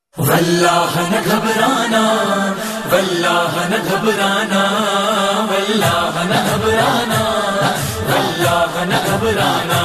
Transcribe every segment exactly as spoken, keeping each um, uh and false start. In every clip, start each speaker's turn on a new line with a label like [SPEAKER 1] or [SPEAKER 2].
[SPEAKER 1] واللہ نہ گھبرانا، واللہ نہ گھبرانا، واللہ نہ گھبرانا، واللہ نہ گھبرانا۔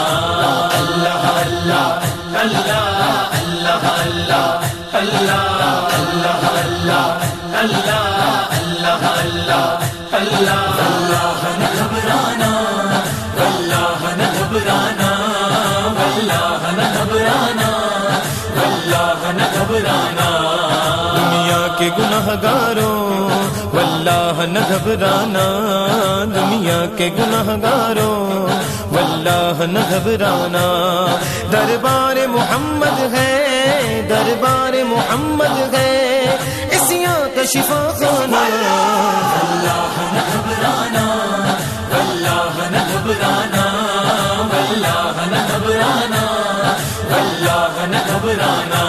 [SPEAKER 1] اللہ اللہ اللہ اللہ اللہ اللہ اللہ اللہ اللہ اللہ اللہ اللہ۔ واللہ نہ گھبرانا، واللہ نہ گھبرانا، واللہ نہ گھبرانا، واللہ نہ گھبرانا۔
[SPEAKER 2] دنیا کے گناہ گاروں واللہ نہ گھبرانا، دنیا کے گناہ گاروں واللہ نہ گھبرانا۔ دربار محمد ہے، دربار محمد ہے، اسیاں کا شفا خانہ۔
[SPEAKER 1] واللہ نہ گھبرانا، واللہ نہ گھبرانا، واللہ نہ گھبرانا، واللہ نہ گھبرانا۔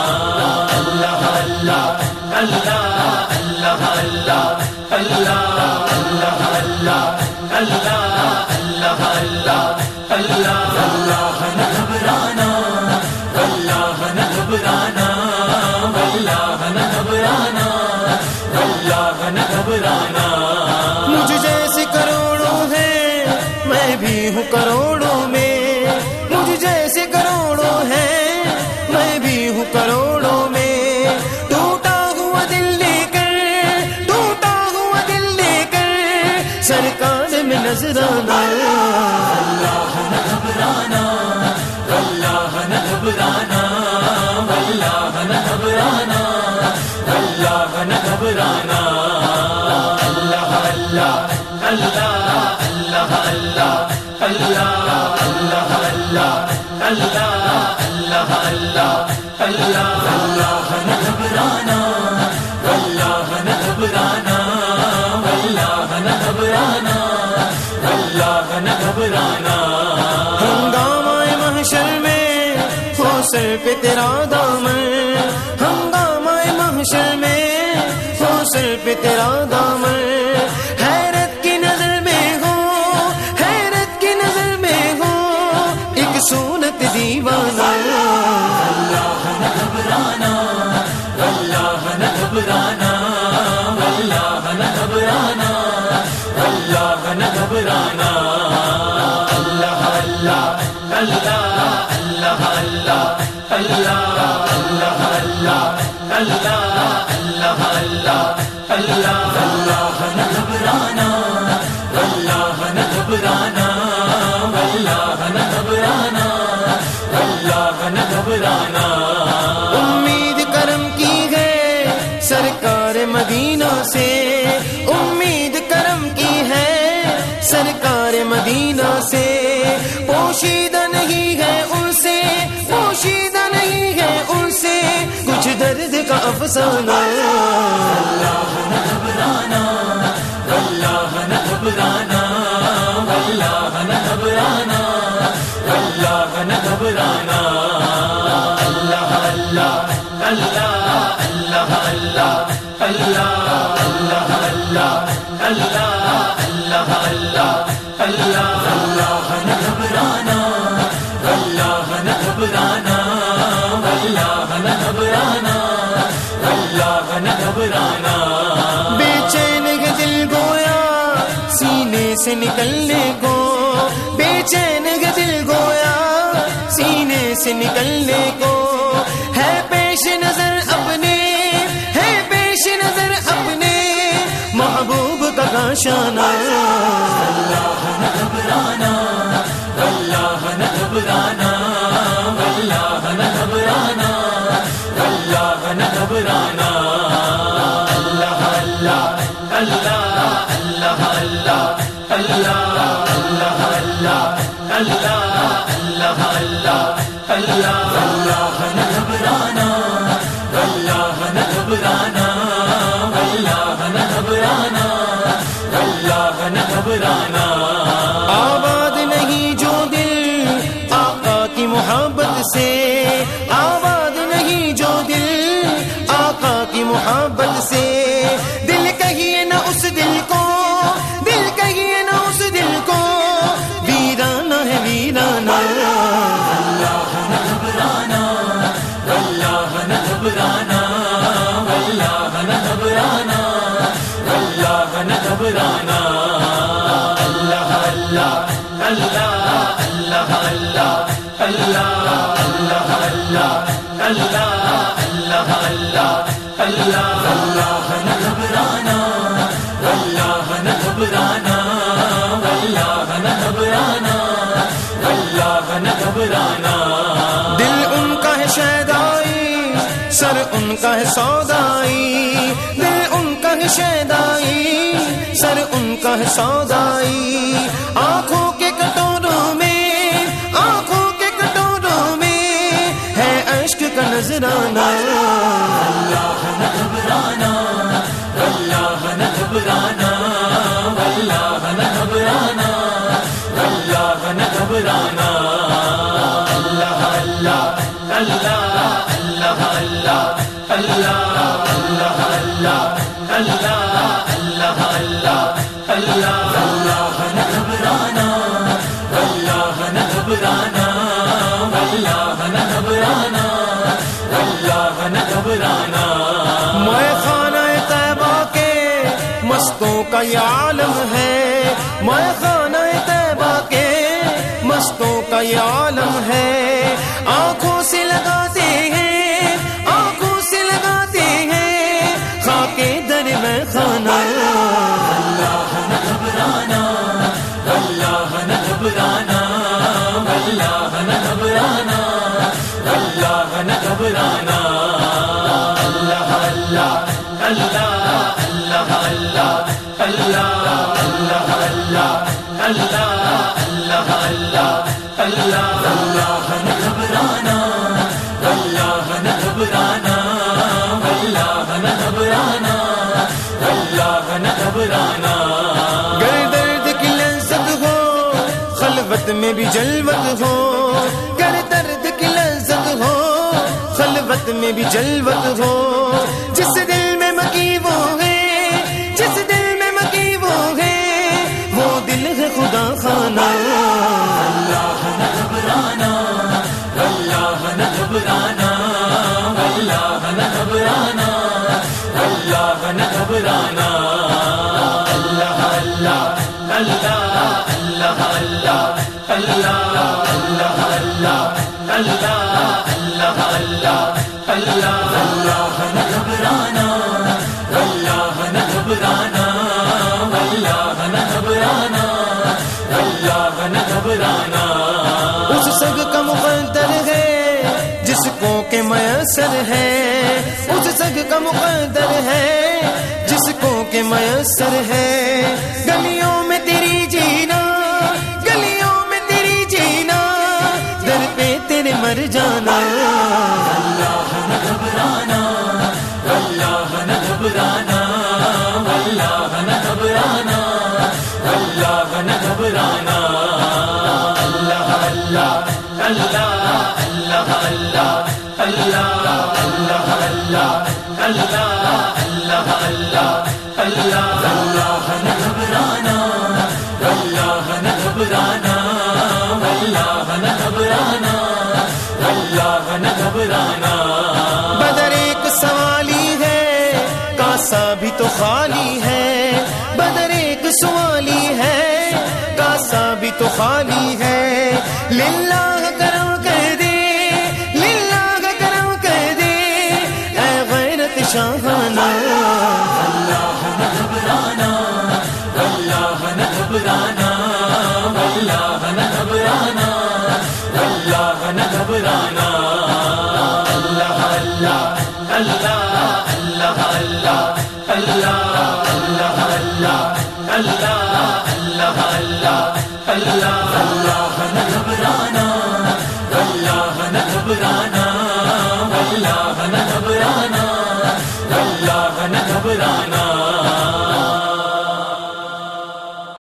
[SPEAKER 1] اللہ اللہ اللہ اللہ اللہ اللہ اللہ اللہ اللہ اللہ اللہ اللہ۔ واللہ نہ گھبرانا، واللہ نہ گھبرانا، واللہ نہ گھبرانا، واللہ نہ گھبرانا۔
[SPEAKER 2] مجھ جیسے کروڑوں ہیں، میں بھی ہوں کروڑوں میں، مجھ جیسے کروڑوں ہیں، میں بھی ہوں کروڑوں میں۔ ٹوٹا ہوا دل لے کر، ٹوٹا ہوا دل لے کر سرکار میں نظر آنا۔
[SPEAKER 1] واللہ نہ گھبرانا، واللہ نہ گھبرانا، واللہ نہ گھبرانا، واللہ نہ گھبرانا۔ اللہ اللہ اللہ اللہ اللہ اللہ اللہ اللہ اللہ اللہ اللہ اللہ۔ واللہ نہ گھبرانا، واللہ نہ گھبرانا، واللہ نہ گھبرانا، واللہ نہ گھبرانا۔
[SPEAKER 2] ہنگامہ محشر میں ہو سر پہ تیرا دامن، ہنگامہ محشر میں ہو سر پہ تیرا دامن۔ حیرت کی نظر میں ہو، حیرت کی نظر میں ہو ایک سونت دیوانہ۔
[SPEAKER 1] واللہ نہ گھبرانا، واللہ نہ گھبرانا، واللہ نہ گھبرانا، واللہ نہ گھبرانا۔ اللہ اللہ اللہ اللہ اللہ اللہ اللہ اللہ اللہ اللہ اللہ اللہ۔ واللہ نہ گھبرانا، واللہ نہ گھبرانا، واللہ نہ گھبرانا، واللہ نہ گھبرانا۔
[SPEAKER 2] امید کرم کی ہے سرکار مدینہ سے، امید کرم کی ہے سرکار مدینہ سے۔ پوشیدہ نہیں ہے ان سے، پوشیدہ نہیں ہے ان سے کچھ درد کا افسانہ۔
[SPEAKER 1] واللہ نہ گھبرانا، واللہ نہ گھبرانا، واللہ نہ گھبرانا، واللہ نہ گھبرانا۔ اللہ اللہ اللہ اللہ اللہ اللہ اللہ اللہ اللہ اللہ اللہ اللہ۔ واللہ نہ گھبرانا، واللہ نہ گھبرانا، واللہ نہ گھبرانا، واللہ نہ گھبرانا۔
[SPEAKER 2] بے چین ہے دل گویا سینے سے نکلنے کو، بے چین ہے دل گویا سینے سے نکلنے کو۔ ہے پیش نظر اپنے، ہے پیش نظر اپنے محبوب کا گاشانہ۔
[SPEAKER 1] واللہ نہ گھبرانا، واللہ نہ گھبرانا، واللہ نہ گھبرانا، واللہ نہ گھبرانا۔ اللہ اللہ اللہ اللہ اللہ اللہ اللہ اللہ اللہ اللہ اللہ اللہ۔ واللہ نہ گھبرانا، واللہ نہ گھبرانا، واللہ نہ گھبرانا، واللہ نہ گھبرانا۔
[SPEAKER 2] آباد نہیں جو دل آقا کی محبت سے، آباد نہیں جو دل آقا کی محبت سے۔ دل کہیے نہ اس دل کو، دل کہیے نہ اس دل کو ویرانہ ہے ویرانہ۔
[SPEAKER 1] واللہ نہ گھبرانا، واللہ نہ گھبرانا، گھبرانا واللہ نہ گھبرانا واللہ نہ گھبرانا اللہ اللہ اللہ اللہ اللہ اللہ اللہ اللہ اللہ اللہ اللہ اللہ واللہ نہ گھبرانا واللہ نہ گھبرانا واللہ نہ گھبرانا واللہ نہ گھبرانا
[SPEAKER 2] دل ان کا ہے شیدائی سر ان کا ہے سودائی دل ان کا ہے شیدائی سر ان کا ہے سودائی آنکھوں کے کٹوروں میں آنکھوں کے کٹوروں میں ہے عشق کا نذرانہ
[SPEAKER 1] واللہ نہ گھبرانا واللہ نہ گھبرانا واللہ نہ گھبرانا واللہ نہ گھبرانا اللہ اللہ اللہ اللہ اللہ اللہ اللہ اللہ اللہ اللہ اللہ اللہ واللہ نہ گھبرانا واللہ نہ گھبرانا واللہ نہ گھبرانا واللہ نہ گھبرانا
[SPEAKER 2] میں خانہ طیبہ کے مستوں کا یہ عالم ہے میں خانہ طیبہ کے مستوں کا یہ عالم ہے آنکھوں سے لگاتے ہیں آنکھوں سے لگاتے ہیں خاک در میں خانہ
[SPEAKER 1] واللہ نہ گھبرانا واللہ نہ گھبرانا واللہ نہ گھبرانا واللہ نہ گھبرانا اللہ اللہ اللہ اللہ اللہ اللہ اللہ اللہ اللہ اللہ اللہ اللہ واللہ نہ گھبرانا واللہ نہ گھبرانا واللہ نہ گھبرانا واللہ نہ گھبرانا
[SPEAKER 2] گر درد کی لذت ہو خلوت میں بھی جلوت ہو گر درد کی لذت ہو خلوت میں بھی جلوت ہو جس دل میں مکی وہ ہے جس دل میں مکی وہ ہے وہ دل ہے خدا خانہ
[SPEAKER 1] واللہ نہ گھبرانا واللہ نہ گھبرانا واللہ نہ گھبرانا واللہ نہ گھبرانا اللہ اللہ اللہ اللہ اللہ اللہ اللہ اللہ اللہ اللہ اللہ اللہ واللہ نہ گھبرانا واللہ نہ گھبرانا واللہ نہ گھبرانا واللہ نہ گھبرانا
[SPEAKER 2] اس سگ کا مقدر ہے جس کو کہ میسر ہے اس سگ کا مقدر ہے جس کو کہ میسر ہے گلیوں میں تیری جینا گلیوں میں تیری جینا در پہ تیرے مر جانا
[SPEAKER 1] واللہ نہ گھبرانا واللہ نہ گھبرانا واللہ نہ گھبرانا واللہ نہ گھبرانا اللہ اللہ اللہ اللہ اللہ اللہ اللہ اللہ اللہ اللہ اللہ اللہ واللہ نہ گھبرانا واللہ نہ گھبرانا واللہ نہ گھبرانا واللہ نہ گھبرانا
[SPEAKER 2] بدر ایک سوالی ہے کاسا بھی تو خالی ہے بدر ایک سوالی ہے کاسا بھی تو خالی ہے للہ کرم کر دے للہ کرم کر دے اے غیرت شاہانہ
[SPEAKER 1] واللہ نہ گھبرانا واللہ نہ گھبرانا واللہ نہ گھبرانا واللہ نہ گھبرانا اللہ اللہ اللہ اللہ اللہ اللہ اللہ اللہ اللہ اللہ اللہ اللہ واللہ نہ گھبرانا واللہ نہ گھبرانا واللہ نہ گھبرانا واللہ نہ گھبرانا